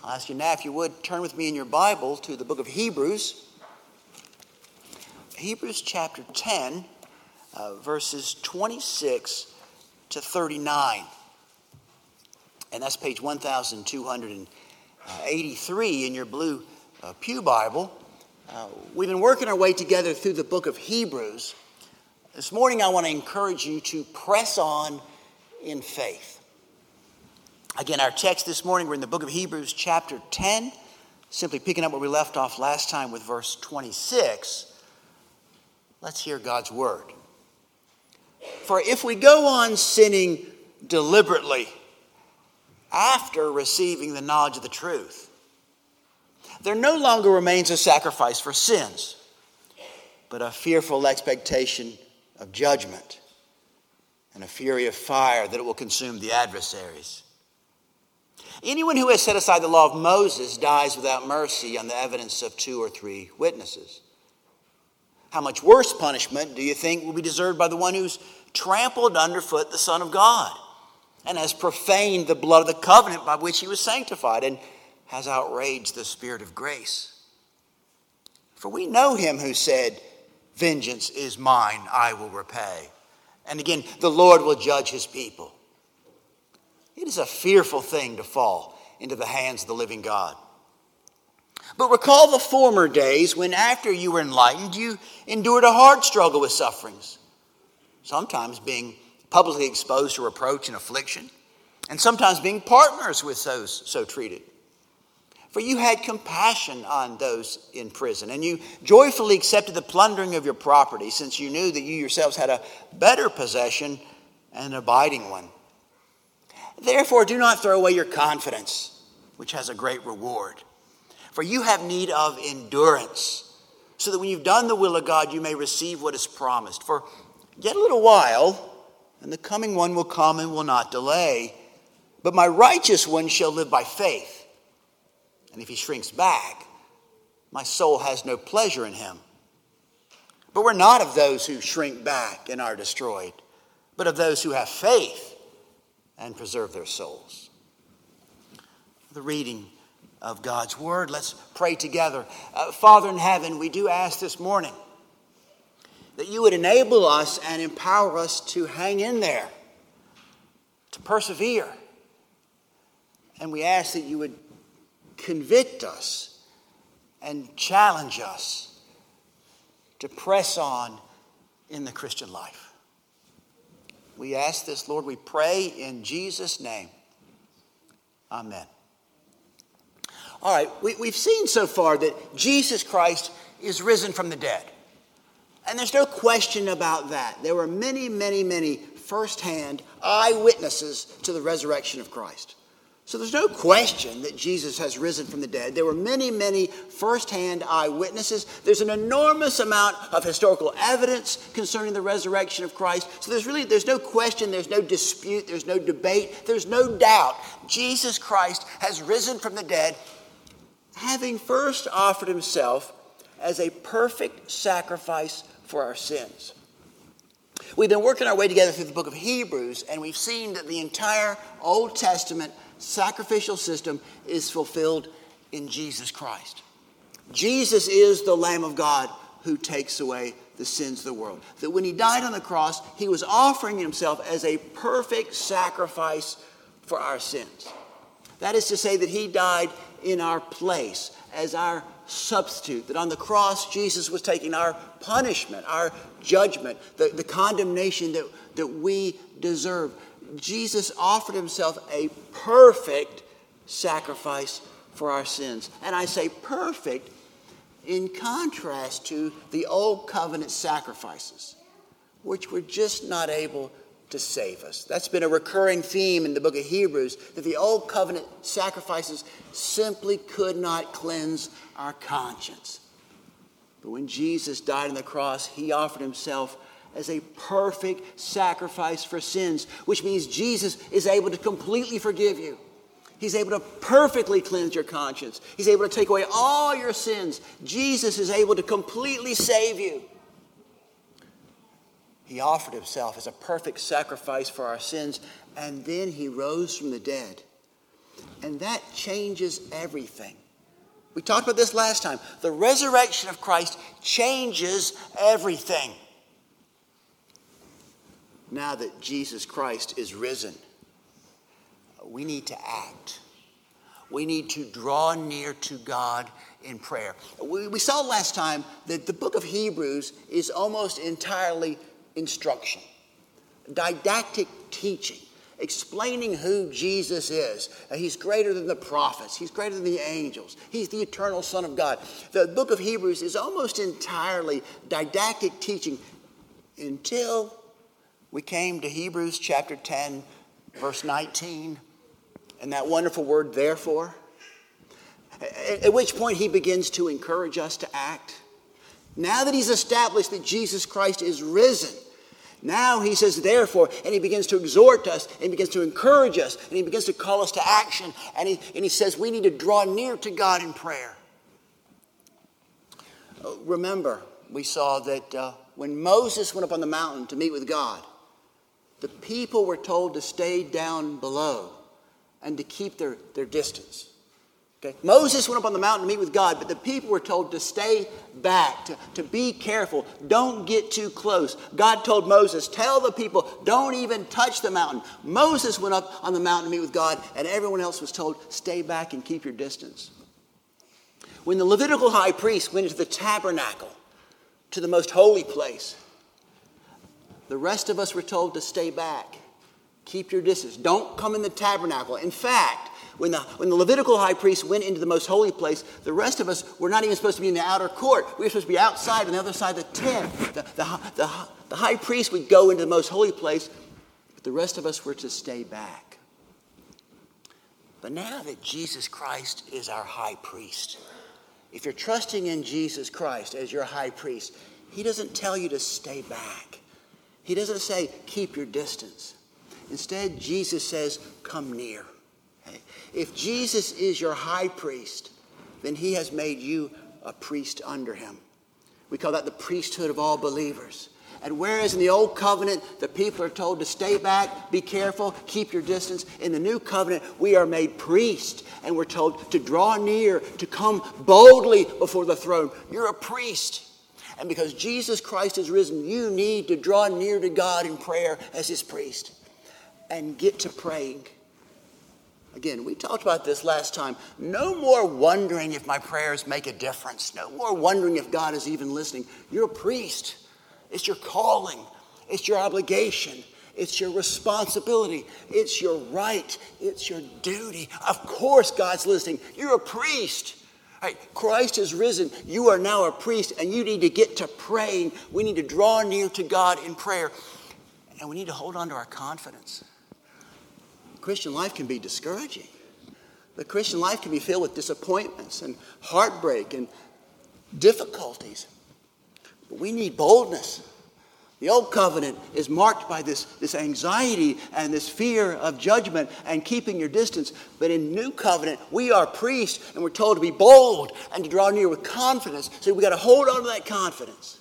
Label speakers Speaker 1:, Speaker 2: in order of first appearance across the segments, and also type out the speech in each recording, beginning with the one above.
Speaker 1: I'll ask you now, if you would, turn with me in your Bible to the book of Hebrews. Hebrews chapter 10, verses 26 to 39. And that's page 1283 in your blue pew Bible. We've been working our way together through the book of Hebrews. This morning I want to encourage you to press on in faith. Again, our text this morning, we're in the book of Hebrews chapter 10, simply picking up where we left off last time with verse 26. Let's hear God's word. For if we go on sinning deliberately after receiving the knowledge of the truth, there no longer remains a sacrifice for sins, but a fearful expectation of judgment and a fury of fire that it will consume the adversaries. Anyone who has set aside the law of Moses dies without mercy on the evidence of 2 or 3 witnesses. How much worse punishment do you think will be deserved by the one who's trampled underfoot the Son of God and has profaned the blood of the covenant by which he was sanctified and has outraged the Spirit of grace? For we know him who said, "Vengeance is mine, I will repay." And again, the Lord will judge his people. It is a fearful thing to fall into the hands of the living God. But recall the former days when after you were enlightened, you endured a hard struggle with sufferings, sometimes being publicly exposed to reproach and affliction, and sometimes being partners with those so treated. For you had compassion on those in prison, and you joyfully accepted the plundering of your property, since you knew that you yourselves had a better possession and an abiding one. Therefore, do not throw away your confidence, which has a great reward. For you have need of endurance, so that when you've done the will of God, you may receive what is promised. For yet a little while, and the coming one will come and will not delay. But my righteous one shall live by faith. And if he shrinks back, my soul has no pleasure in him. But we're not of those who shrink back and are destroyed, but of those who have faith and preserve their souls. The reading of God's word. Let's pray together. Father in heaven, we do ask this morning that you would enable us and empower us to hang in there, to persevere. And we ask that you would convict us and challenge us to press on in the Christian life. We ask this, Lord, we pray in Jesus' name. Amen. All right, we've seen so far that Jesus Christ is risen from the dead. And there's no question about that. There were many firsthand eyewitnesses to the resurrection of Christ. So there's no question that Jesus has risen from the dead. There were many firsthand eyewitnesses. There's an enormous amount of historical evidence concerning the resurrection of Christ. So there's no question, there's no dispute, there's no debate, there's no doubt. Jesus Christ has risen from the dead, having first offered himself as a perfect sacrifice for our sins. We've been working our way together through the book of Hebrews, and we've seen that the entire Old Testament sacrificial system is fulfilled in Jesus Christ. Jesus is the Lamb of God who takes away the sins of the world. That when he died on the cross, he was offering himself as a perfect sacrifice for our sins. That is to say that he died in our place as our substitute. That on the cross, Jesus was taking our punishment, our judgment, the condemnation that we deserve. Jesus offered himself a perfect sacrifice for our sins. And I say perfect in contrast to the old covenant sacrifices, which were just not able to save us. That's been a recurring theme in the book of Hebrews, that the old covenant sacrifices simply could not cleanse our conscience. But when Jesus died on the cross, he offered himself as a perfect sacrifice for sins, which means Jesus is able to completely forgive you. He's able to perfectly cleanse your conscience. He's able to take away all your sins. Jesus is able to completely save you. He offered himself as a perfect sacrifice for our sins, and then he rose from the dead. And that changes everything. We talked about this last time. The resurrection of Christ changes everything. Now that Jesus Christ is risen, we need to act. We need to draw near to God in prayer. We saw last time that the book of Hebrews is almost entirely instruction, didactic teaching, explaining who Jesus is. He's greater than the prophets. He's greater than the angels. He's the eternal Son of God. The book of Hebrews is almost entirely didactic teaching until we came to Hebrews chapter 10, verse 19, and that wonderful word, therefore. At which point he begins to encourage us to act. Now that he's established that Jesus Christ is risen, now he says, therefore, and he begins to exhort us, and he begins to encourage us, and he begins to call us to action, and he says we need to draw near to God in prayer. Remember, we saw that when Moses went up on the mountain to meet with God, the people were told to stay down below and to keep their distance. Okay? Moses went up on the mountain to meet with God, but the people were told to stay back, to be careful. Don't get too close. God told Moses, tell the people, don't even touch the mountain. Moses went up on the mountain to meet with God, and everyone else was told, stay back and keep your distance. When the Levitical high priest went into the tabernacle, to the most holy place, the rest of us were told to stay back. Keep your distance. Don't come in the tabernacle. In fact, when the Levitical high priest went into the most holy place, the rest of us were not even supposed to be in the outer court. We were supposed to be outside on the other side of the tent. The high priest would go into the most holy place, but the rest of us were to stay back. But now that Jesus Christ is our high priest, if you're trusting in Jesus Christ as your high priest, he doesn't tell you to stay back. He doesn't say, keep your distance. Instead, Jesus says, come near. If Jesus is your high priest, then he has made you a priest under him. We call that the priesthood of all believers. And whereas in the old covenant, the people are told to stay back, be careful, keep your distance, in the new covenant, we are made priests. And we're told to draw near, to come boldly before the throne. You're a priest. And because Jesus Christ is risen, you need to draw near to God in prayer as his priest. And get to praying. Again, we talked about this last time. No more wondering if my prayers make a difference. No more wondering if God is even listening. You're a priest. It's your calling. It's your obligation. It's your responsibility. It's your right. It's your duty. Of course God's listening. You're a priest. Right? Christ is risen. You are now a priest, and you need to get to praying. We need to draw near to God in prayer. And we need to hold on to our confidence. Christian life can be discouraging. The Christian life can be filled with disappointments and heartbreak and difficulties. But we need boldness. The old covenant is marked by this anxiety and this fear of judgment and keeping your distance. But in new covenant, we are priests and we're told to be bold and to draw near with confidence. So we've got to hold on to that confidence.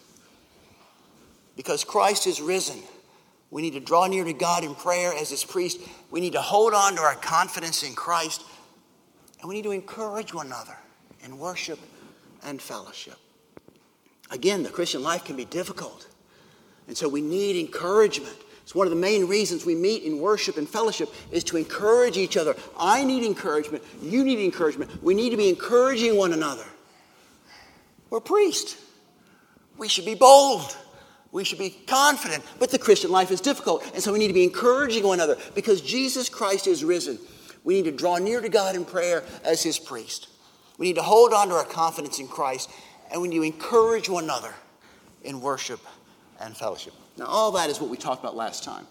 Speaker 1: Because Christ is risen. We need to draw near to God in prayer as his priest. We need to hold on to our confidence in Christ. And we need to encourage one another in worship and fellowship. Again, the Christian life can be difficult. And so we need encouragement. It's one of the main reasons we meet in worship and fellowship is to encourage each other. I need encouragement. You need encouragement. We need to be encouraging one another. We're priests. We should be bold. We should be confident, but the Christian life is difficult. And so we need to be encouraging one another because Jesus Christ is risen. We need to draw near to God in prayer as his priest. We need to hold on to our confidence in Christ, and we need to encourage one another in worship and fellowship. Now, all that is what we talked about last time.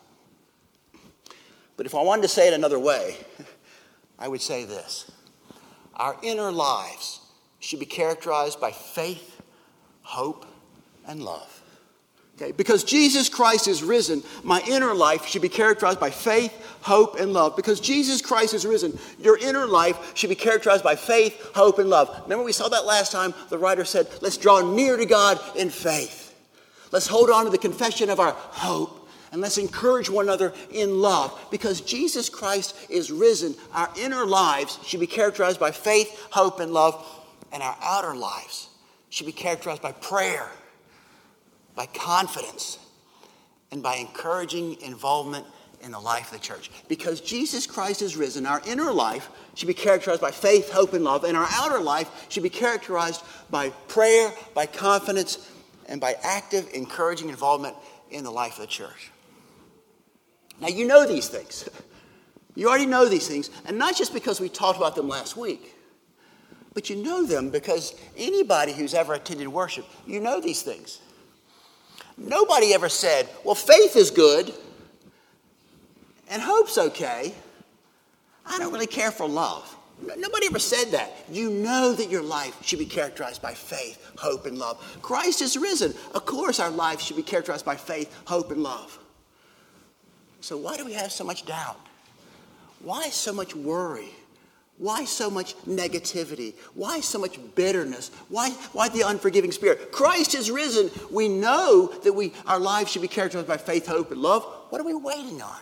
Speaker 1: But if I wanted to say it another way, I would say this. Our inner lives should be characterized by faith, hope, and love. Okay, because Jesus Christ is risen, my inner life should be characterized by faith, hope, and love. Because Jesus Christ is risen, your inner life should be characterized by faith, hope, and love. Remember we saw that last time? The writer said, let's draw near to God in faith. Let's hold on to the confession of our hope And let's encourage one another in love. Because Jesus Christ is risen, our inner lives should be characterized by faith, hope, and love. And our outer lives should be characterized by prayer, by confidence, and by encouraging involvement in the life of the church. Because Jesus Christ is risen, our inner life should be characterized by faith, hope, and love. And our outer life should be characterized by prayer, by confidence, and by active, encouraging involvement in the life of the church. Now, you know these things. You already know these things. And not just because we talked about them last week, but you know them because anybody who's ever attended worship, you know these things. Nobody ever said, well, faith is good and hope's okay. I don't really care for love. Nobody ever said that. You know that your life should be characterized by faith, hope, and love. Christ is risen. Of course our lives should be characterized by faith, hope, and love. So why do we have so much doubt? Why so much worry? Why so much negativity? Why so much bitterness? Why the unforgiving spirit? Christ is risen. We know that our lives should be characterized by faith, hope, and love. What are we waiting on?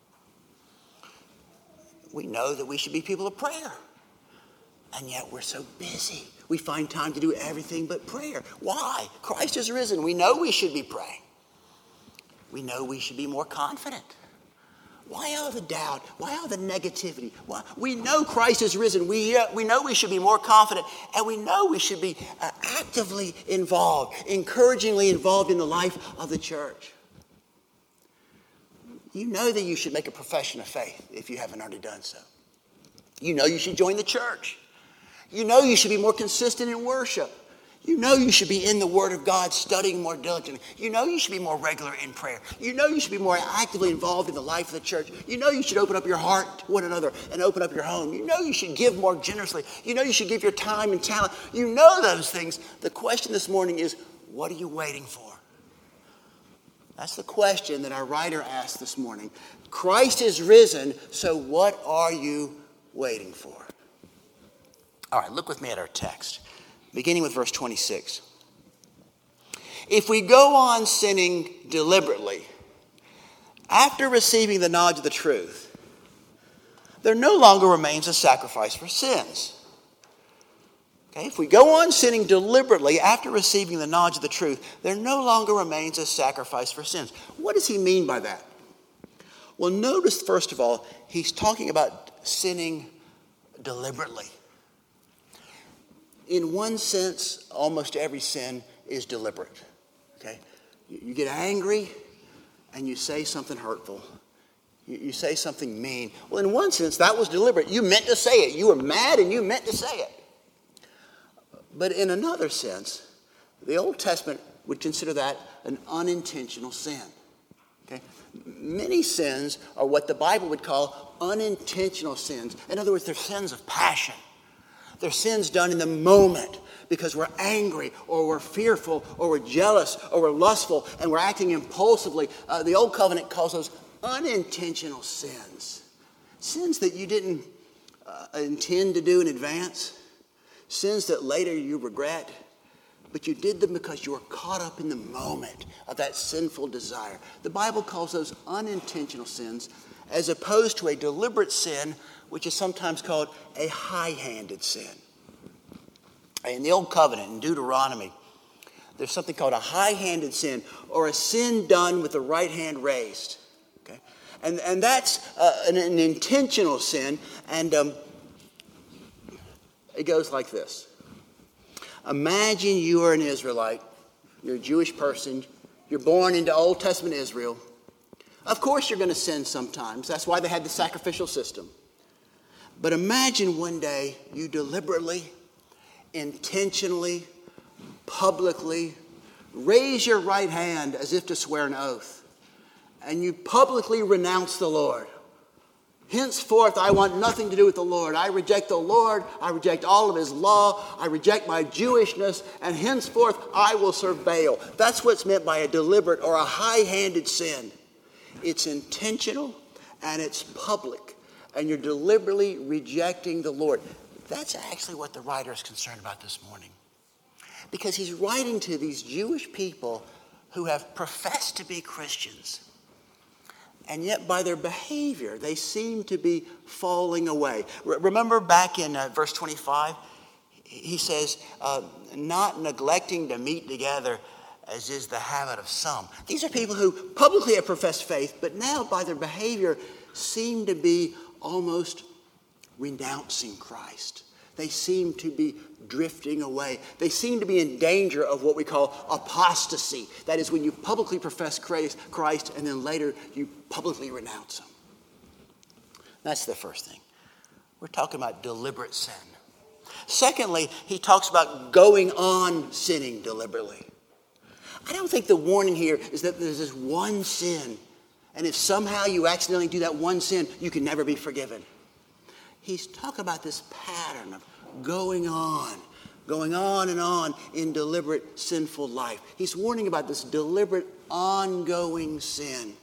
Speaker 1: We know that we should be people of prayer. And yet we're so busy. We find time to do everything but prayer. Why? Christ is risen. We know we should be praying. We know we should be more confident. Why all the doubt? Why all the negativity? Why? We know Christ is risen. We know we should be more confident. And we know we should be actively involved, encouragingly involved in the life of the church. You know that you should make a profession of faith if you haven't already done so. You know you should join the church. You know you should be more consistent in worship. You know you should be in the Word of God, studying more diligently. You know you should be more regular in prayer. You know you should be more actively involved in the life of the church. You know you should open up your heart to one another and open up your home. You know you should give more generously. You know you should give your time and talent. You know those things. The question this morning is, what are you waiting for? That's the question that our writer asked this morning. Christ is risen, so what are you waiting for? All right, look with me at our text, beginning with verse 26. If we go on sinning deliberately, after receiving the knowledge of the truth, there no longer remains a sacrifice for sins. Okay, if we go on sinning deliberately after receiving the knowledge of the truth, there no longer remains a sacrifice for sins. What does he mean by that? Well, notice, first of all, he's talking about sinning deliberately. In one sense, almost every sin is deliberate. Okay? You get angry and you say something hurtful. You say something mean. Well, in one sense, that was deliberate. You meant to say it. You were mad and you meant to say it. But in another sense, the Old Testament would consider that an unintentional sin. Okay? Many sins are what the Bible would call unintentional sins. In other words, they're sins of passion. They're sins done in the moment because we're angry or we're fearful or we're jealous or we're lustful and we're acting impulsively. The Old Covenant calls those unintentional sins. Sins that you didn't intend to do in advance. Sins that later you regret, but you did them because you were caught up in the moment of that sinful desire. The Bible calls those unintentional sins as opposed to a deliberate sin, which is sometimes called a high-handed sin. In the Old Covenant, in Deuteronomy, there's something called a high-handed sin, or a sin done with the right hand raised. Okay? And that's an intentional sin, and it goes like this. Imagine you are an Israelite. You're a Jewish person. You're born into Old Testament Israel. Of course you're going to sin sometimes. That's why they had the sacrificial system. But imagine one day you deliberately, intentionally, publicly raise your right hand as if to swear an oath. And you publicly renounce the Lord. Henceforth, I want nothing to do with the Lord. I reject the Lord. I reject all of his law. I reject my Jewishness. And henceforth, I will serve Baal. That's what's meant by a deliberate or a high-handed sin. It's intentional and it's public. And you're deliberately rejecting the Lord. That's actually what the writer is concerned about this morning. Because he's writing to these Jewish people who have professed to be Christians. and yet by their behavior, they seem to be falling away. Remember back in verse 25, he says, not neglecting to meet together as is the habit of some. These are people who publicly have professed faith, but now by their behavior seem to be almost renouncing Christ. They seem to be drifting away. They seem to be in danger of what we call apostasy. That is when you publicly profess Christ and then later you publicly renounce him. That's the first thing. We're talking about deliberate sin. Secondly, he talks about going on sinning deliberately. I don't think the warning here is that there's this one sin, and if somehow you accidentally do that one sin, you can never be forgiven. He's talking about this pattern of going on and on in deliberate sinful life. He's warning about this deliberate ongoing sin.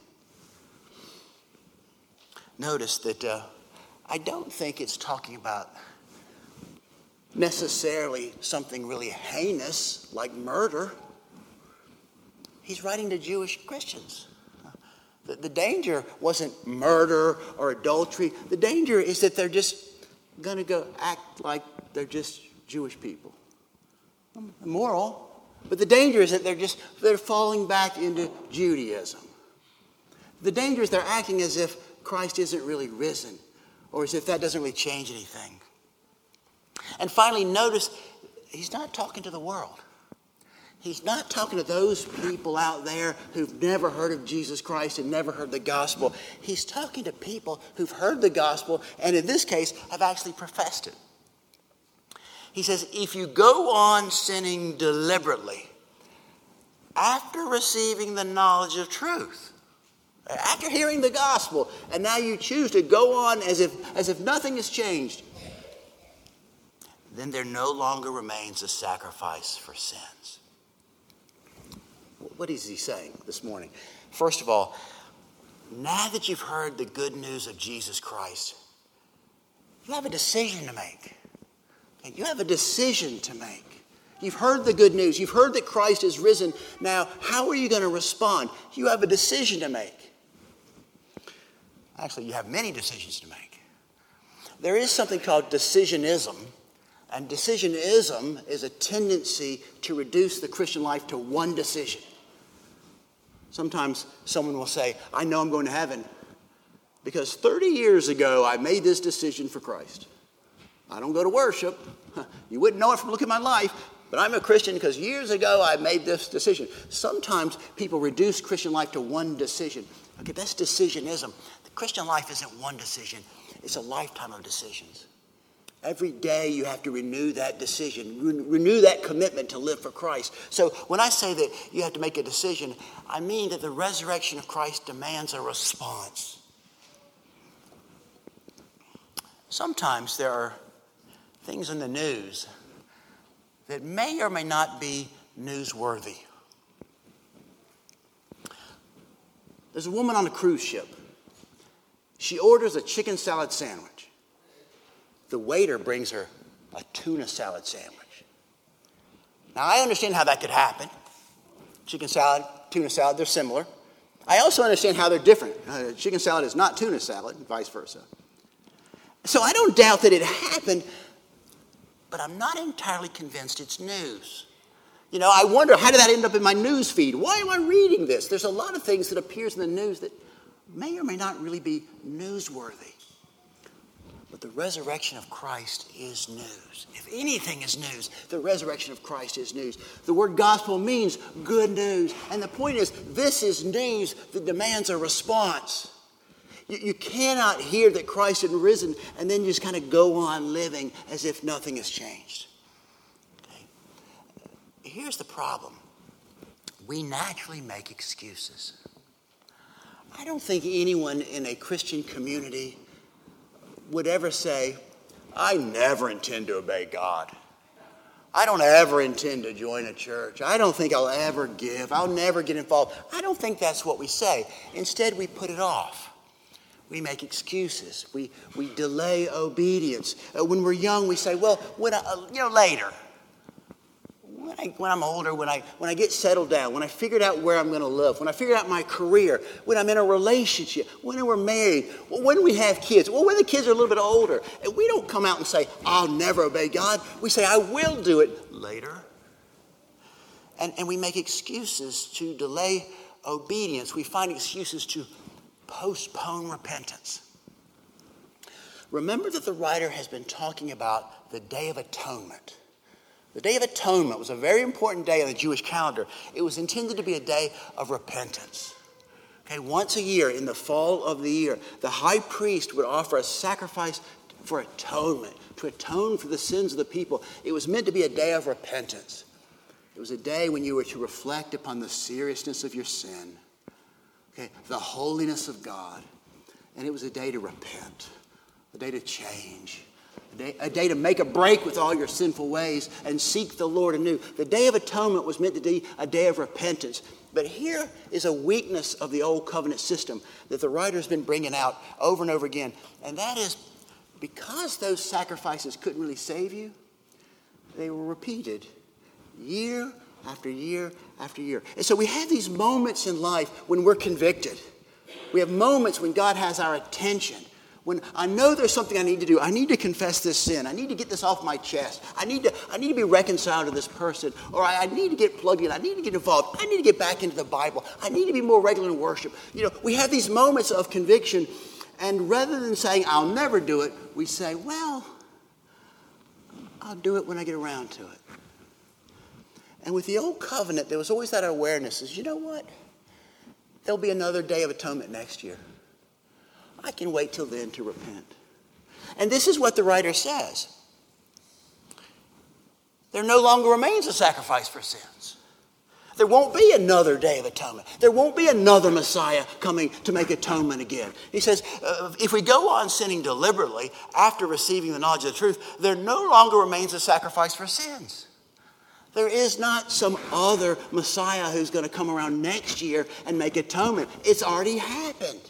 Speaker 1: Notice that I don't think it's talking about necessarily something really heinous like murder. He's writing to Jewish Christians. The danger wasn't murder or adultery. The danger is that they're just going to go act like they're just Jewish people. Moral. But the danger is that they're falling back into Judaism. The danger is they're acting as if Christ isn't really risen, or as if that doesn't really change anything. And finally, notice he's not talking to the world. He's not talking to those people out there who've never heard of Jesus Christ and never heard the gospel. He's talking to people who've heard the gospel and in this case have actually professed it. He says, if you go on sinning deliberately after receiving the knowledge of truth, after hearing the gospel, and now you choose to go on as if nothing has changed, then there no longer remains a sacrifice for sins. What is he saying this morning? First of all, now that you've heard the good news of Jesus Christ, you have a decision to make. You have a decision to make. You've heard the good news. You've heard that Christ is risen. Now, how are you going to respond? You have a decision to make. Actually, you have many decisions to make. There is something called decisionism. And decisionism is a tendency to reduce the Christian life to one decision. Sometimes someone will say, I know I'm going to heaven because 30 years ago I made this decision for Christ. I don't go to worship. You wouldn't know it from looking at my life, but I'm a Christian because years ago I made this decision. Sometimes people reduce Christian life to one decision. Okay, that's decisionism. The Christian life isn't one decision. It's a lifetime of decisions. Every day you have to renew that decision, renew that commitment to live for Christ. So when I say that you have to make a decision, I mean that the resurrection of Christ demands a response. Sometimes there are things in the news that may or may not be newsworthy. There's a woman on a cruise ship. She orders a chicken salad sandwich. The waiter brings her a tuna salad sandwich. Now, I understand how that could happen. Chicken salad, tuna salad, they're similar. I also understand how they're different. Chicken salad is not tuna salad, and vice versa. So I don't doubt that it happened, but I'm not entirely convinced it's news. You know, I wonder, how did that end up in my news feed? Why am I reading this? There's a lot of things that appears in the news that may or may not really be newsworthy. But the resurrection of Christ is news. If anything is news, the resurrection of Christ is news. The word gospel means good news. And the point is, this is news that demands a response. You cannot hear that Christ had risen and then just kind of go on living as if nothing has changed. Okay. Here's the problem. We naturally make excuses. I don't think anyone in a Christian community would ever say, I never intend to obey God. I don't ever intend to join a church. I don't think I'll ever give. I'll never get involved. I don't think that's what we say. Instead, we put it off. We make excuses. We delay obedience. When we're young, we say, well, later. when I'm older, when I get settled down, when I figured out where I'm going to live, when I figured out my career, when I'm in a relationship, when we're married, when we have kids, when the kids are a little bit older, and we don't come out and say, I'll never obey God. We say, I will do it later. And we make excuses to delay obedience. We find excuses to postpone repentance. Remember that the writer has been talking about the Day of Atonement. The Day of Atonement was a very important day on the Jewish calendar. It was intended to be a day of repentance. Okay, once a year, in the fall of the year, the high priest would offer a sacrifice for atonement, to atone for the sins of the people. It was meant to be a day of repentance. It was a day when you were to reflect upon the seriousness of your sin, okay, the holiness of God, and it was a day to repent, a day to change, a day to make a break with all your sinful ways and seek the Lord anew. The Day of Atonement was meant to be a day of repentance. But here is a weakness of the old covenant system that the writer's been bringing out over and over again. And that is, because those sacrifices couldn't really save you, they were repeated year after year after year. And so we have these moments in life when we're convicted. We have moments when God has our attention. When I know there's something I need to do, I need to confess this sin. I need to get this off my chest. I need to be reconciled to this person. Or I need to get plugged in. I need to get involved. I need to get back into the Bible. I need to be more regular in worship. You know, we have these moments of conviction, and rather than saying, I'll never do it, we say, well, I'll do it when I get around to it. And with the old covenant, there was always that awareness is, you know what? There'll be another Day of Atonement next year. I can wait till then to repent. And this is what the writer says. There no longer remains a sacrifice for sins. There won't be another Day of Atonement. There won't be another Messiah coming to make atonement again. He says, if we go on sinning deliberately after receiving the knowledge of the truth, there no longer remains a sacrifice for sins. There is not some other Messiah who's going to come around next year and make atonement. It's already happened.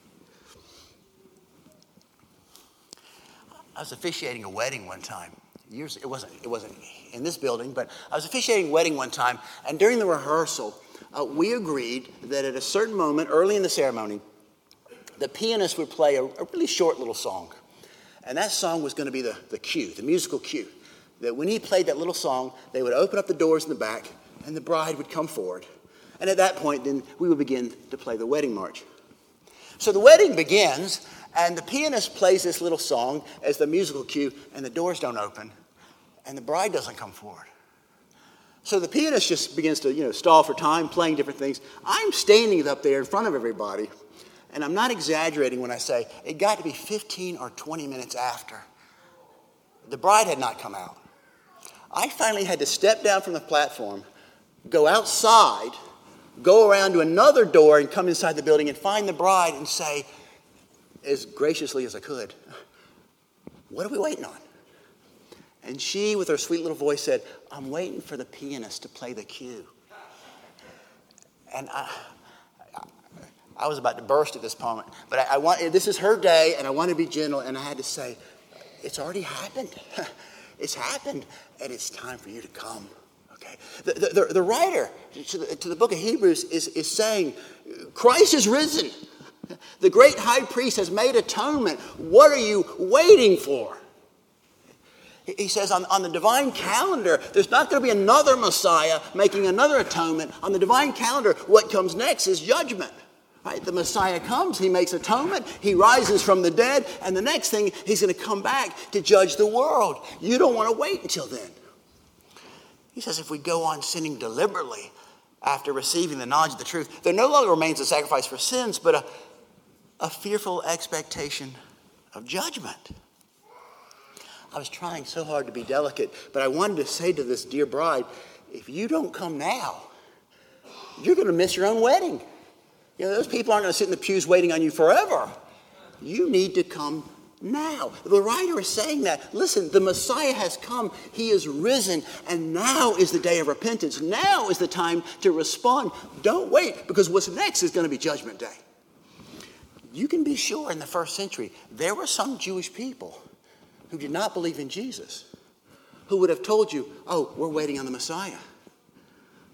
Speaker 1: I was officiating a wedding one time. It wasn't in this building, but I was officiating a wedding one time, and during the rehearsal, we agreed that at a certain moment, early in the ceremony, the pianist would play a really short little song. And that song was going to be the cue, the musical cue. That when he played that little song, they would open up the doors in the back, and the bride would come forward. And at that point, then, we would begin to play the wedding march. So the wedding begins, and the pianist plays this little song as the musical cue, and the doors don't open, and the bride doesn't come forward. So the pianist just begins to, stall for time, playing different things. I'm standing up there in front of everybody, and I'm not exaggerating when I say it got to be 15 or 20 minutes after. The bride had not come out. I finally had to step down from the platform, go outside, go around to another door and come inside the building and find the bride and say, as graciously as I could, what are we waiting on? And she, with her sweet little voice, said, I'm waiting for the pianist to play the cue. And I was about to burst at this moment, but this is her day, and I want to be gentle, and I had to say, it's already happened. It's happened, and it's time for you to come. Okay. The writer to the book of Hebrews is saying, Christ is risen. The great high priest has made atonement. What are you waiting for? He says on the divine calendar, there's not going to be another Messiah making another atonement. On the divine calendar, what comes next is judgment. Right? The Messiah comes, he makes atonement, he rises from the dead, and the next thing, he's going to come back to judge the world. You don't want to wait until then. He says if we go on sinning deliberately after receiving the knowledge of the truth, there no longer remains a sacrifice for sins, but a fearful expectation of judgment. I was trying so hard to be delicate, but I wanted to say to this dear bride, if you don't come now, you're going to miss your own wedding. Those people aren't going to sit in the pews waiting on you forever. You need to come now. The writer is saying that. Listen, the Messiah has come. He is risen. And now is the day of repentance. Now is the time to respond. Don't wait, because what's next is going to be Judgment Day. You can be sure in the first century, there were some Jewish people who did not believe in Jesus, who would have told you, oh, we're waiting on the Messiah.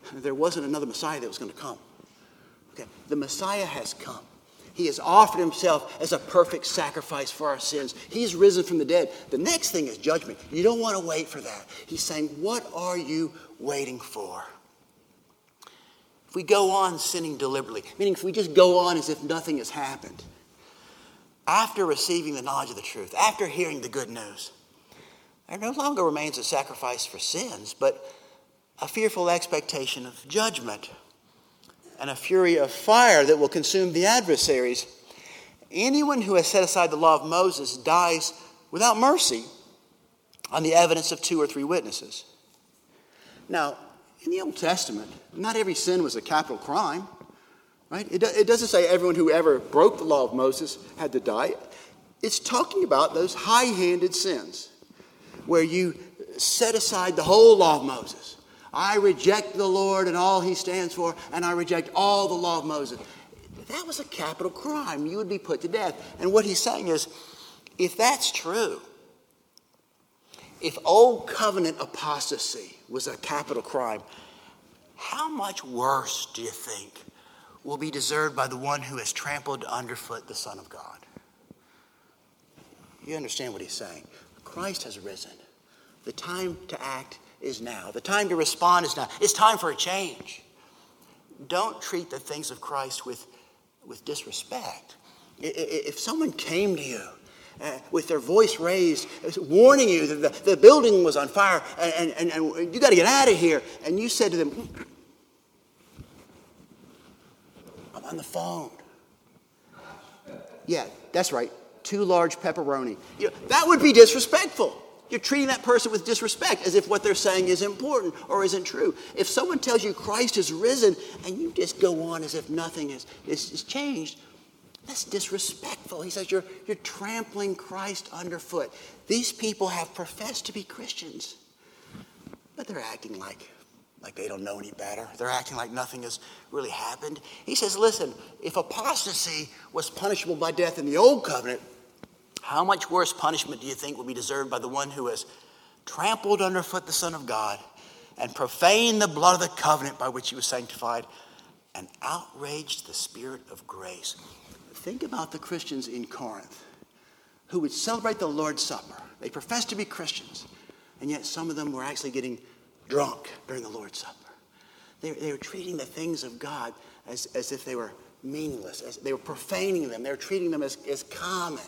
Speaker 1: there wasn't another Messiah that was going to come. Okay? The Messiah has come. He has offered himself as a perfect sacrifice for our sins. He's risen from the dead. The next thing is judgment. You don't want to wait for that. He's saying, what are you waiting for? If we go on sinning deliberately, meaning if we just go on as if nothing has happened, after receiving the knowledge of the truth, after hearing the good news, there no longer remains a sacrifice for sins, but a fearful expectation of judgment and a fury of fire that will consume the adversaries. Anyone who has set aside the law of Moses dies without mercy on the evidence of 2 or 3 witnesses. Now, in the Old Testament, not every sin was a capital crime, right? It doesn't say everyone who ever broke the law of Moses had to die. It's talking about those high-handed sins where you set aside the whole law of Moses. I reject the Lord and all he stands for, and I reject all the law of Moses. That was a capital crime. You would be put to death. And what he's saying is, if that's true, if old covenant apostasy was a capital crime, how much worse do you think will be deserved by the one who has trampled underfoot the Son of God? You understand what he's saying. Christ has risen. The time to act is now. The time to respond is now. It's time for a change. Don't treat the things of Christ with disrespect. If someone came to you with their voice raised, warning you that the building was on fire and you got to get out of here, and you said to them, I'm on the phone. Yeah, that's right. 2 large pepperoni. That would be disrespectful. You're treating that person with disrespect as if what they're saying is important or isn't true. If someone tells you Christ is risen and you just go on as if nothing is changed, that's disrespectful. He says you're trampling Christ underfoot. These people have professed to be Christians, but they're acting like they don't know any better. They're acting like nothing has really happened. He says, listen, if apostasy was punishable by death in the old covenant, how much worse punishment do you think will be deserved by the one who has trampled underfoot the Son of God and profaned the blood of the covenant by which he was sanctified and outraged the Spirit of grace? Think about the Christians in Corinth who would celebrate the Lord's Supper. They professed to be Christians, and yet some of them were actually getting drunk during the Lord's Supper. They were treating the things of God as if they were meaningless, as they were profaning them. They were treating them as common.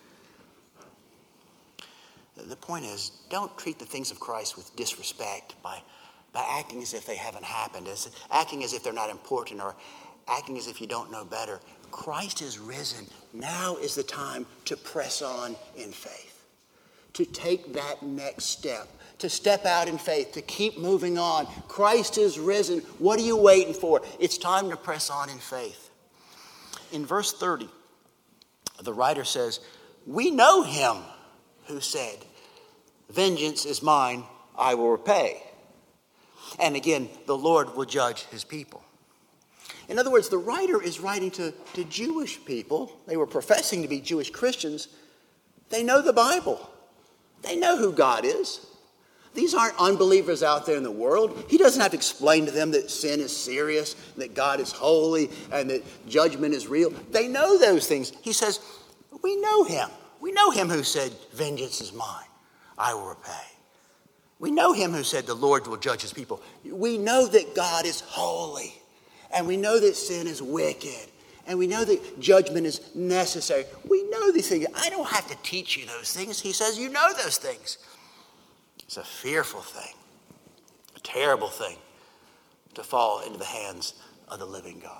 Speaker 1: The point is, don't treat the things of Christ with disrespect by acting as if they haven't happened, acting as if they're not important, or acting as if you don't know better. Christ is risen. Now is the time to press on in faith, to take that next step, to step out in faith, to keep moving on. Christ is risen. What are you waiting for? It's time to press on in faith. In verse 30, the writer says, we know him who said, vengeance is mine, I will repay. And again, the Lord will judge his people. In other words, the writer is writing to Jewish people. They were professing to be Jewish Christians. They know the Bible. They know who God is. These aren't unbelievers out there in the world. He doesn't have to explain to them that sin is serious, that God is holy, and that judgment is real. They know those things. He says, we know him. We know him who said, vengeance is mine, I will repay. We know him who said the Lord will judge his people. We know that God is holy, and we know that sin is wicked, and we know that judgment is necessary. We know these things. I don't have to teach you those things. He says you know those things. It's a fearful thing, a terrible thing to fall into the hands of the living God.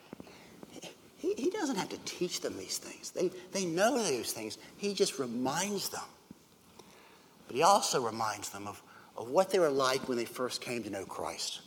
Speaker 1: He doesn't have to teach them these things. They know those things. He just reminds them. But he also reminds them of what they were like when they first came to know Christ.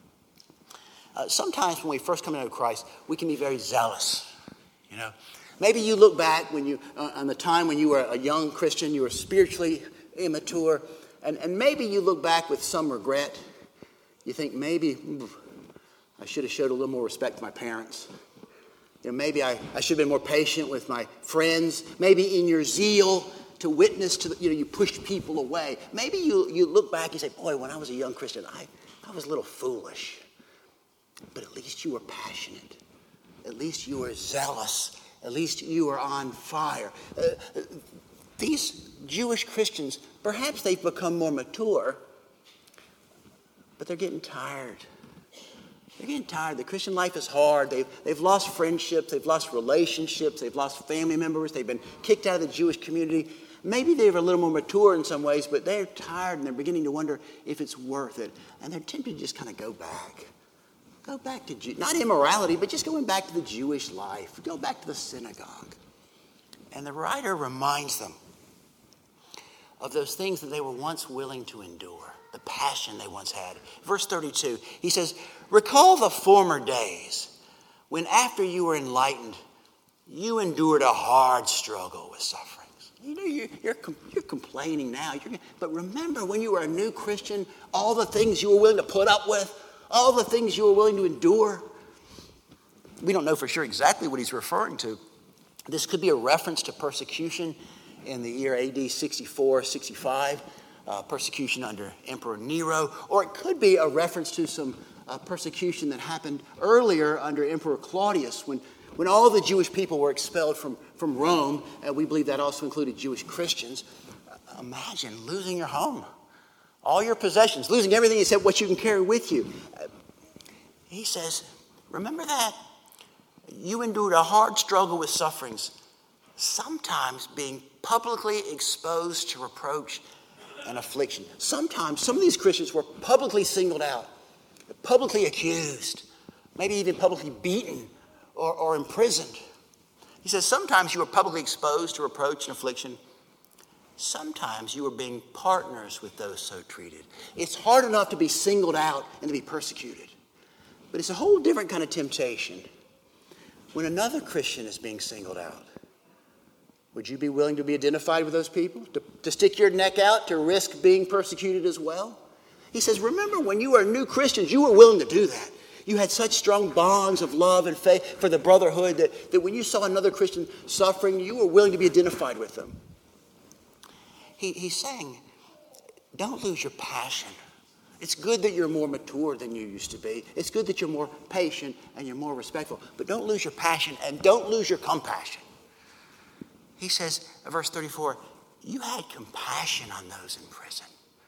Speaker 1: Sometimes when we first come to know Christ, we can be very zealous. You know, maybe you look back on the time when you were a young Christian, you were spiritually immature, and maybe you look back with some regret. You think maybe I should have showed a little more respect to my parents. You know, maybe I should have been more patient with my friends. Maybe in your zeal to witness to you pushed people away. Maybe you look back and say, boy, when I was a young Christian, I was a little foolish. but at least you were passionate. At least you were zealous. At least you were on fire. These Jewish Christians, perhaps they've become more mature, but they're getting tired. They're getting tired. The Christian life is hard. They've lost friendships. They've lost relationships. They've lost family members. They've been kicked out of the Jewish community. Maybe they were a little more mature in some ways, but they're tired and they're beginning to wonder if it's worth it. And they're tempted to just kind of go back. Go back to, not immorality, but just going back to the Jewish life. Go back to the synagogue. And the writer reminds them of those things that they were once willing to endure, the passion they once had. Verse 32, he says, recall the former days when after you were enlightened, you endured a hard struggle with sufferings. You know, you're complaining now, but remember when you were a new Christian, all the things you were willing to put up with, all the things you were willing to endure. We don't know for sure exactly what he's referring to. This could be a reference to persecution in the year AD 64, 65, persecution under Emperor Nero, or it could be a reference to some persecution that happened earlier under Emperor Claudius when all the Jewish people were expelled from Rome, and we believe that also included Jewish Christians. Imagine losing your home, all your possessions, losing everything except what you can carry with you. He says, remember that? You endured a hard struggle with sufferings, sometimes being publicly exposed to reproach and affliction. Sometimes some of these Christians were publicly singled out, publicly accused, maybe even publicly beaten or imprisoned. He says sometimes you were publicly exposed to reproach and affliction. Sometimes you were being partners with those so treated. It's hard enough to be singled out and to be persecuted. But it's a whole different kind of temptation when another Christian is being singled out. Would you be willing to be identified with those people? To stick your neck out, to risk being persecuted as well? He says, remember when you were new Christians, you were willing to do that. You had such strong bonds of love and faith for the brotherhood that when you saw another Christian suffering, you were willing to be identified with them. He's saying, don't lose your passion. It's good that you're more mature than you used to be. It's good that you're more patient and you're more respectful. But don't lose your passion and don't lose your compassion. He says, verse 34, you had compassion on those in prison.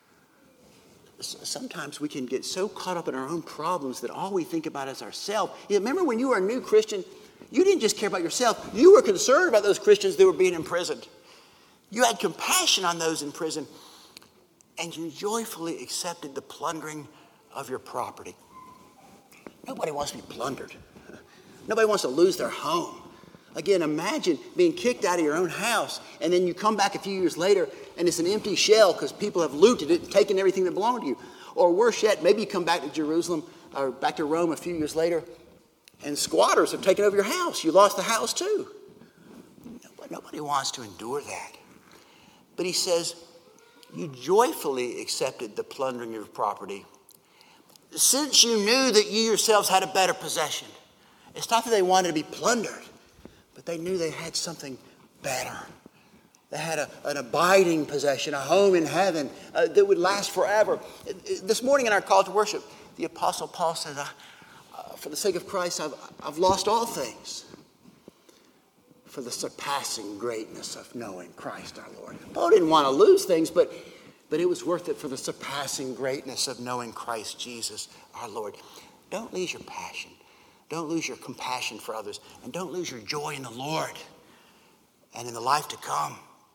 Speaker 1: Sometimes we can get so caught up in our own problems that all we think about is ourselves. Remember when you were a new Christian, you didn't just care about yourself. You were concerned about those Christians that were being imprisoned. You had compassion on those in prison, and you joyfully accepted the plundering of your property. Nobody wants to be plundered. Nobody wants to lose their home. Again, imagine being kicked out of your own house, and then you come back a few years later, and it's an empty shell because people have looted it and taken everything that belonged to you. Or worse yet, maybe you come back to Jerusalem or back to Rome a few years later, and squatters have taken over your house. You lost the house too. Nobody wants to endure that. But he says, you joyfully accepted the plundering of your property, since you knew that you yourselves had a better possession. It's not that they wanted to be plundered, but they knew they had something better. They had an abiding possession, a home in heaven that would last forever. This morning in our call to worship, the Apostle Paul says, for the sake of Christ, I've lost all things for the surpassing greatness of knowing Christ our Lord. Paul didn't want to lose things, but it was worth it for the surpassing greatness of knowing Christ Jesus our Lord. Don't lose your passion. Don't lose your compassion for others. And don't lose your joy in the Lord and in the life to come.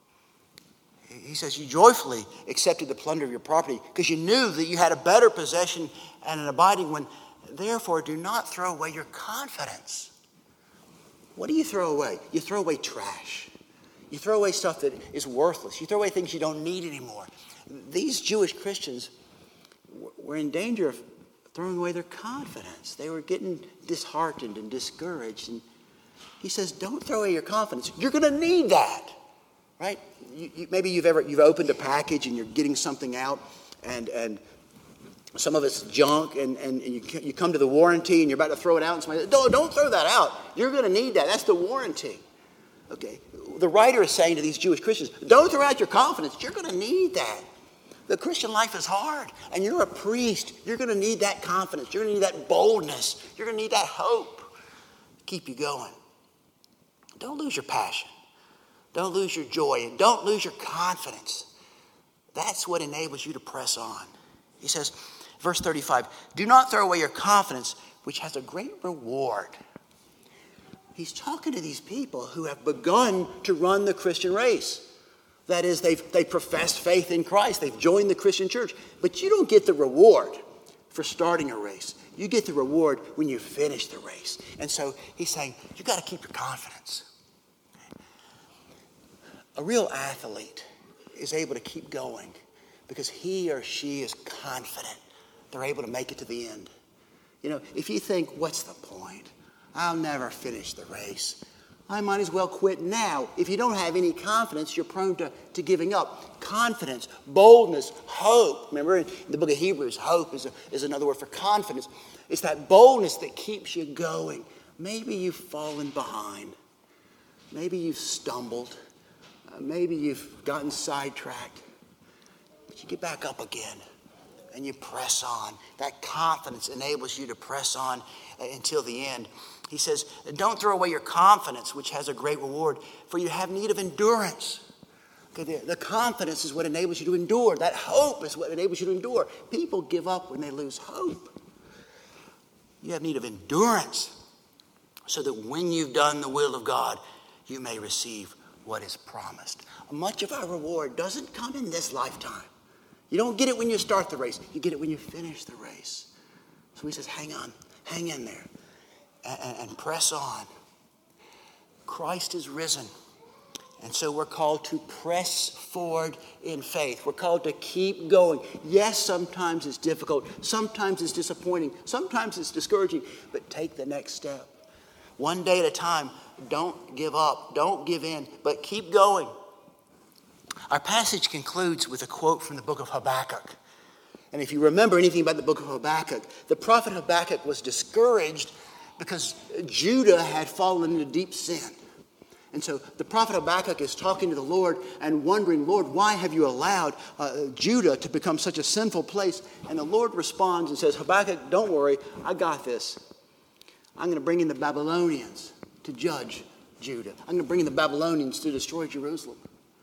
Speaker 1: He says you joyfully accepted the plunder of your property because you knew that you had a better possession and an abiding one. Therefore, do not throw away your confidence. What do you throw away? You throw away trash. You throw away stuff that is worthless. You throw away things you don't need anymore. These Jewish Christians were in danger of throwing away their confidence. They were getting disheartened and discouraged. And he says, don't throw away your confidence. You're going to need that, right? Maybe you've opened a package and you're getting something out, and some of it's junk, and you come to the warranty and you're about to throw it out, and somebody says, don't throw that out. You're going to need that. That's the warranty. Okay. The writer is saying to these Jewish Christians, don't throw out your confidence. You're going to need that. The Christian life is hard, and you're a priest. You're going to need that confidence. You're going to need that boldness. You're going to need that hope to keep you going. Don't lose your passion. Don't lose your joy, and don't lose your confidence. That's what enables you to press on. He says, verse 35, do not throw away your confidence, which has a great reward. He's talking to these people who have begun to run the Christian race. That is, they've professed faith in Christ. They've joined the Christian church. But you don't get the reward for starting a race. You get the reward when you finish the race. And so he's saying, you got to keep your confidence. A real athlete is able to keep going because he or she is confident they're able to make it to the end. You know, if you think, what's the point? I'll never finish the race. I might as well quit now. If you don't have any confidence, you're prone to giving up. Confidence, boldness, hope. Remember in the book of Hebrews, hope is another word for confidence. It's that boldness that keeps you going. Maybe you've fallen behind. Maybe you've stumbled. Maybe you've gotten sidetracked. But you get back up again and you press on. That confidence enables you to press on until the end. He says, don't throw away your confidence, which has a great reward, for you have need of endurance. Okay, the confidence is what enables you to endure. That hope is what enables you to endure. People give up when they lose hope. You have need of endurance so that when you've done the will of God, you may receive what is promised. Much of our reward doesn't come in this lifetime. You don't get it when you start the race. You get it when you finish the race. So he says, hang on, hang in there. And press on. Christ is risen. And so we're called to press forward in faith. We're called to keep going. Yes, sometimes it's difficult. Sometimes it's disappointing. Sometimes it's discouraging. But take the next step. One day at a time. Don't give up. Don't give in. But keep going. Our passage concludes with a quote from the book of Habakkuk. And if you remember anything about the book of Habakkuk, the prophet Habakkuk was discouraged because Judah had fallen into deep sin. And so the prophet Habakkuk is talking to the Lord and wondering, Lord, why have you allowed Judah to become such a sinful place? And the Lord responds and says, Habakkuk, don't worry, I got this. I'm going to bring in the Babylonians to judge Judah. I'm going to bring in the Babylonians to destroy Jerusalem.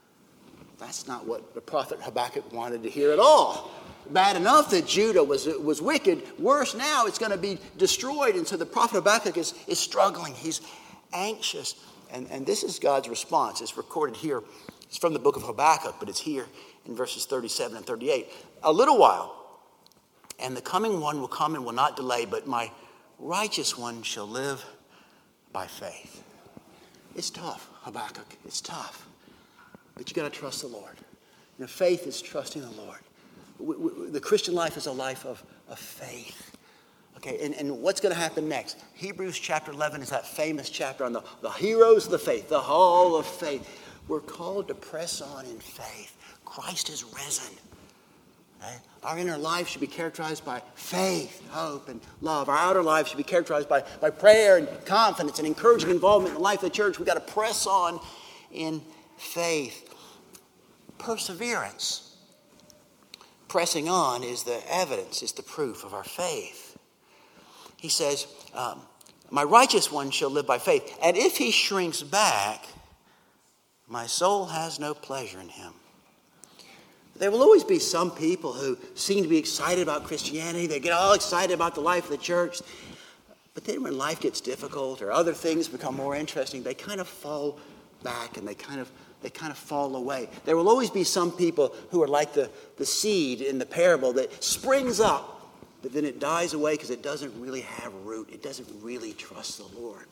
Speaker 1: That's not what the prophet Habakkuk wanted to hear at all. Bad enough that Judah was wicked. Worse now, it's going to be destroyed. And so the prophet Habakkuk is struggling. He's anxious. And this is God's response. It's recorded here. It's from the book of Habakkuk, but it's here in verses 37 and 38. A little while, and the coming one will come and will not delay, but my righteous one shall live by faith. It's tough, Habakkuk. It's tough. But you got to trust the Lord. You know, faith is trusting the Lord. The Christian life is a life of faith. Okay, and what's going to happen next? Hebrews chapter 11 is that famous chapter on the heroes of the faith, the hall of faith. We're called to press on in faith. Christ is risen. Okay? Our inner life should be characterized by faith, hope, and love. Our outer life should be characterized by prayer and confidence and encouraging involvement in the life of the church. We've got to press on in faith. Perseverance. Pressing on is the evidence, is the proof of our faith. He says, my righteous one shall live by faith. And if he shrinks back, my soul has no pleasure in him. There will always be some people who seem to be excited about Christianity. They get all excited about the life of the church. But then when life gets difficult or other things become more interesting, they kind of fall back and they kind of fall away. There will always be some people who are like the seed in the parable that springs up, but then it dies away because it doesn't really have root. It doesn't really trust the Lord.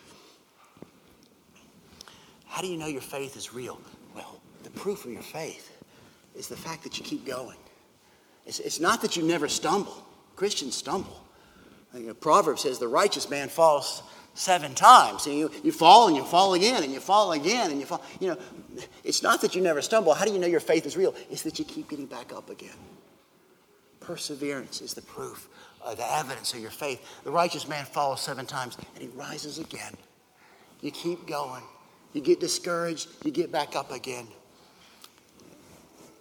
Speaker 1: How do you know your faith is real? Well, the proof of your faith is the fact that you keep going. It's not that you never stumble. Christians stumble. You know, Proverbs says the righteous man falls 7 times. And you fall and you fall again and you fall again and you fall. You know, it's not that you never stumble. How do you know your faith is real? It's that you keep getting back up again. Perseverance is the proof, the evidence of your faith. The righteous man falls 7 times and he rises again. You keep going. You get discouraged. You get back up again.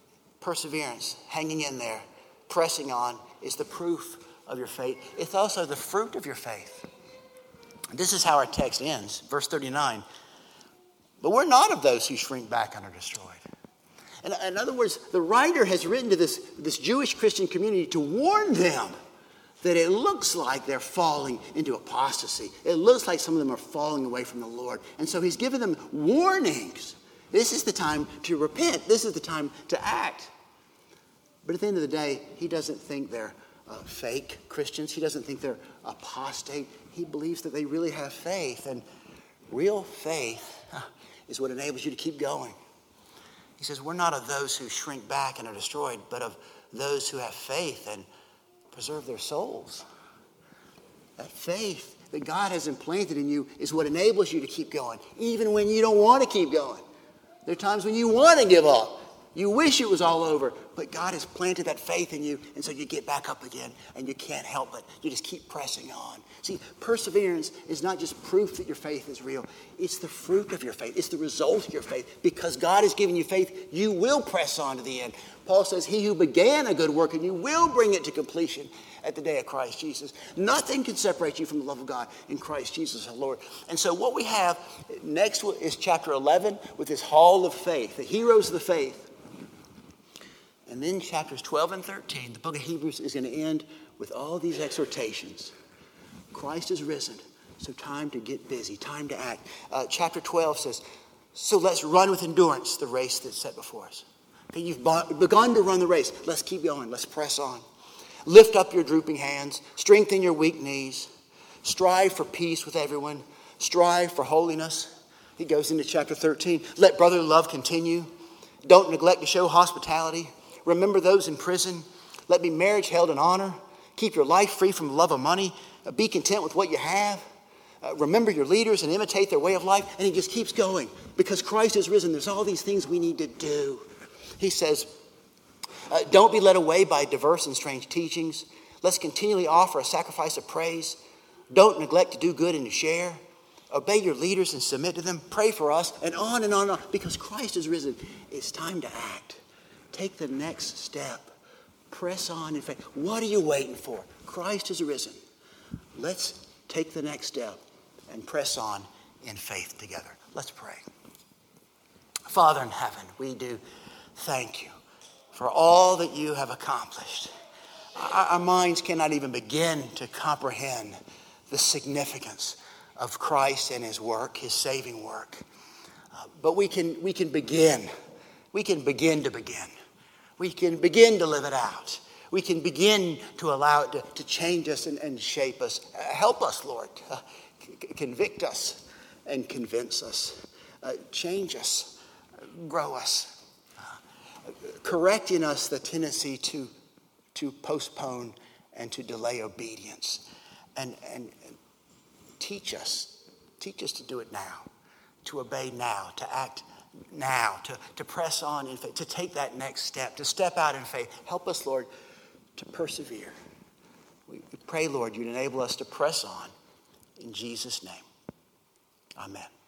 Speaker 1: Perseverance, hanging in there, pressing on, is the proof of your faith. It's also the fruit of your faith. This is how our text ends, verse 39. But we're not of those who shrink back and are destroyed. In other words, the writer has written to this Jewish Christian community to warn them that it looks like they're falling into apostasy. It looks like some of them are falling away from the Lord. And so he's given them warnings. This is the time to repent. This is the time to act. But at the end of the day, he doesn't think they're fake Christians. He doesn't think they're apostate. He believes that they really have faith. And real faith is what enables you to keep going. He says, we're not of those who shrink back and are destroyed, but of those who have faith and preserve their souls. That faith that God has implanted in you is what enables you to keep going, even when you don't want to keep going. There are times when you want to give up. You wish it was all over, but God has planted that faith in you, and so you get back up again, and you can't help it. You just keep pressing on. See, perseverance is not just proof that your faith is real. It's the fruit of your faith. It's the result of your faith. Because God has given you faith, you will press on to the end. Paul says, he who began a good work in you will bring it to completion at the day of Christ Jesus. Nothing can separate you from the love of God in Christ Jesus our Lord. And so what we have next is chapter 11 with this hall of faith, the heroes of the faith. And then chapters 12 and 13, the book of Hebrews is going to end with all these exhortations. Christ is risen, so time to get busy, time to act. Chapter 12 says, so let's run with endurance the race that's set before us. Okay, you've begun to run the race. Let's keep going. Let's press on. Lift up your drooping hands. Strengthen your weak knees. Strive for peace with everyone. Strive for holiness. He goes into chapter 13. Let brotherly love continue. Don't neglect to show hospitality. Remember those in prison. Let be marriage held in honor. Keep your life free from the love of money. Be content with what you have. Remember your leaders and imitate their way of life. And he just keeps going. Because Christ is risen, there's all these things we need to do. He says, don't be led away by diverse and strange teachings. Let's continually offer a sacrifice of praise. Don't neglect to do good and to share. Obey your leaders and submit to them. Pray for us, and on and on and on. Because Christ is risen, it's time to act. Take the next step. Press on in faith. What are you waiting for? Christ is risen. Let's take the next step and press on in faith together. Let's pray. Father in heaven, we do thank you for all that you have accomplished. Our minds cannot even begin to comprehend the significance of Christ and his work, his saving work. But we can begin. We can begin to begin. We can begin to live it out. We can begin to allow it to change us and shape us. Help us, Lord. Convict us and convince us. Change us. Grow us. Correct in us the tendency to postpone and to delay obedience. And teach us to do it now, to obey now, to act now, to press on in faith, to take that next step, to step out in faith. Help us, Lord, to persevere. We pray, Lord, you'd enable us to press on. In Jesus' name, amen.